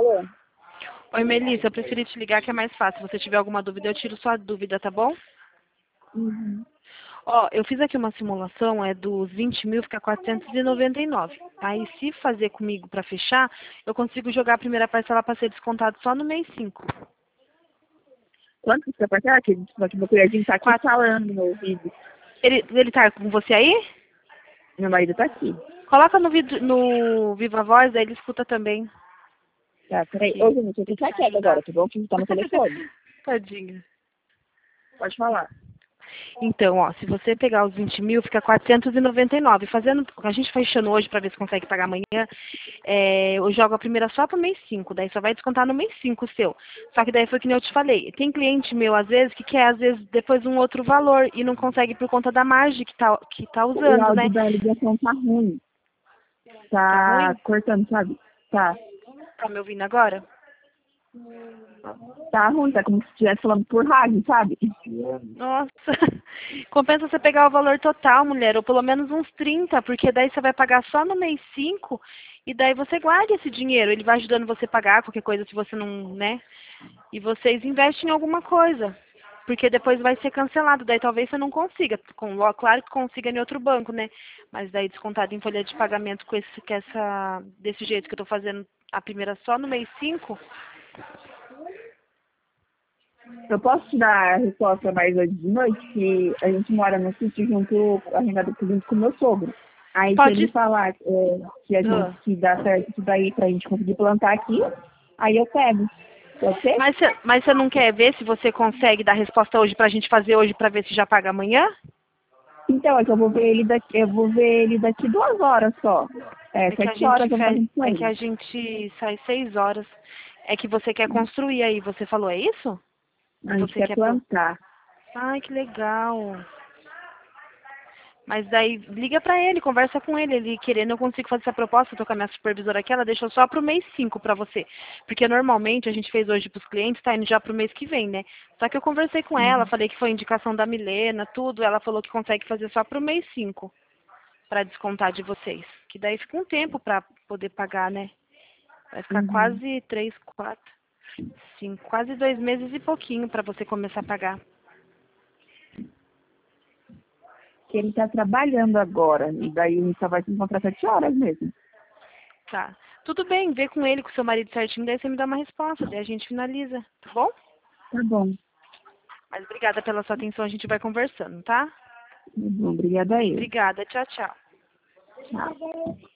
Alô? Oi, Melissa, eu preferi te ligar que é mais fácil. Se você tiver alguma dúvida, eu tiro sua dúvida, tá bom? Uhum. Ó, eu fiz aqui uma simulação, é dos 20 mil, fica 499. Aí, se fazer comigo pra fechar, eu consigo jogar a primeira parcela pra ser descontado só no mês 5. Quanto você vai pagar? Que meu cunhadinho tá aqui Quatro. falando no meu ouvido. Ele tá com você aí? Meu marido tá aqui. Coloca no Viva Voz, aí ele escuta também. Tá, peraí. Ô, Que gente, eu tem tô que te chateada agora, ajudar. tá bom? Que tá no telefone. Tadinha. Pode falar. Então, ó, se você pegar os 20 mil, fica 499. Fazendo, a gente fechando hoje para ver se consegue pagar amanhã, eu jogo a primeira só pro mês 5, daí só vai descontar no mês 5 o seu. Só que daí foi que nem eu te falei, tem cliente meu, às vezes, que quer, às vezes, depois um outro valor e não consegue por conta da margem que tá O usando, né? áudio da ligação tá ruim. Tá Tá ruim? cortando, sabe? Tá. Tá me ouvindo agora? Tá ruim, tá como se estivesse falando por rádio, sabe? Nossa, compensa você pegar o valor total, mulher, ou pelo menos uns 30, porque daí você vai pagar só no mês 5 e daí você guarda esse dinheiro. Ele vai ajudando você a pagar qualquer coisa se você não, né? E vocês investem em alguma coisa, porque depois vai ser cancelado. Daí talvez você não consiga. Claro que consiga em outro banco, né? Mas daí descontado em folha de pagamento desse jeito que eu tô fazendo a primeira só no mês 5. Eu posso te dar a resposta mais hoje de noite, que a gente mora no sítio junto, arrendado junto com o meu sogro. Aí se ele Pode. falar que a gente Ah. que dá certo isso daí pra gente conseguir plantar aqui, aí eu pego. Pode ser? Mas você não quer ver se você consegue dar resposta hoje pra gente fazer hoje pra ver se já paga amanhã? Então, é que eu vou ver ele daqui 2 horas só. É, É que 7 horas eu vou fazer com é que ele. a gente sai 6 horas. É que você quer construir aí, você falou, é isso? Ou A gente você quer quer plantar. Ai, que legal. Mas daí liga pra ele, conversa com ele. Ele querendo, eu consigo fazer essa proposta, eu tô com a minha supervisora aqui, ela deixou só pro mês 5 pra você. Porque normalmente a gente fez hoje pros clientes, tá indo já pro mês que vem, né? Só que eu conversei com ela, falei que foi indicação da Milena, tudo. Ela falou que consegue fazer só pro mês 5 pra descontar de vocês. Que daí fica um tempo pra poder pagar, né? Vai ficar Uhum. quase 3, 4, 5, quase 2 meses e pouquinho pra você começar a pagar. Que ele tá trabalhando agora. E daí a gente só vai se encontrar 7 horas mesmo. Tá. Tudo bem, vê com ele, com seu marido certinho, daí você me dá uma resposta, daí a gente finaliza, tá bom? Tá bom. Mas obrigada pela sua atenção, a gente vai conversando, tá? Tá bom. Obrigada a ele. Obrigada, tchau, tchau. Tchau.